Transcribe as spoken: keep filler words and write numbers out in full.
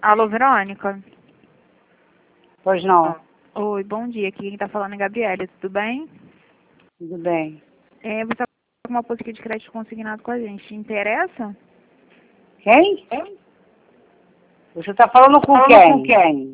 Alô, Verônica? Pois não. Oi, bom dia. Aqui quem tá falando é Gabriela, tudo bem? Tudo bem. É, você tá com uma política de crédito consignado com a gente. Te interessa? Quem? Quem? Você está falando com Falando quem? com quem?